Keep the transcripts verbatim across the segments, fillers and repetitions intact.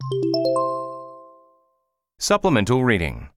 Supplemental reading.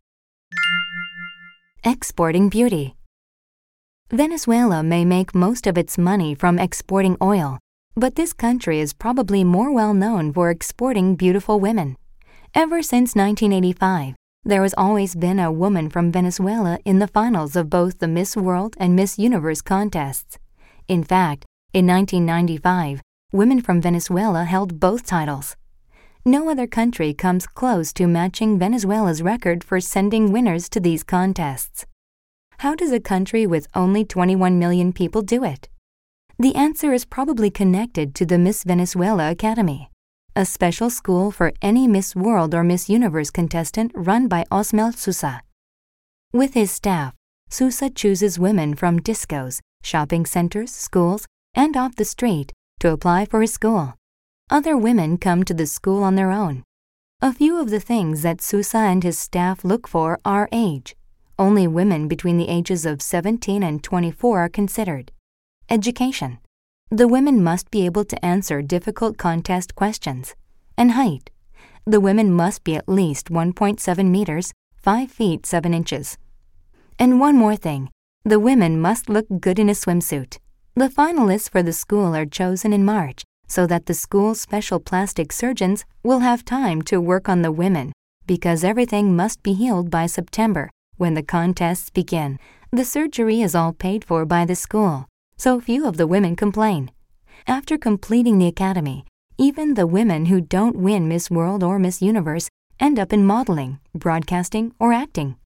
Exporting beauty. Venezuela may make most of its money from exporting oil, but this country is probably more well known for exporting beautiful women. Ever since nineteen eighty-five, there has always been a woman from Venezuela in the finals of both the Miss World and Miss Universe contests. In fact, in nineteen ninety-five, women from Venezuela held both titles. No other country comes close to matching Venezuela's record for sending winners to these contests. How does a country with only twenty-one million people do it? The answer is probably connected to the Miss Venezuela Academy, a special school for any Miss World or Miss Universe contestant run by Osmel Sousa. With his staff, Sousa chooses women from discos, shopping centers, schools, and off the street to apply for his school. Other women come to the school on their own. A few of the things that Sousa and his staff look for are age. Only women between the ages of seventeen and twenty-four are considered. Education. The women must be able to answer difficult contest questions. And height. The women must be at least one point seven meters, five feet seven inches. And one more thing. The women must look good in a swimsuit. The finalists for the school are chosen in March so that the school's special plastic surgeons will have time to work on the women because everything must be healed by September when the contests begin. The surgery is all paid for by the school, so few of the women complain. After completing the academy, even the women who don't win Miss World or Miss Universe end up in modeling, broadcasting, or acting.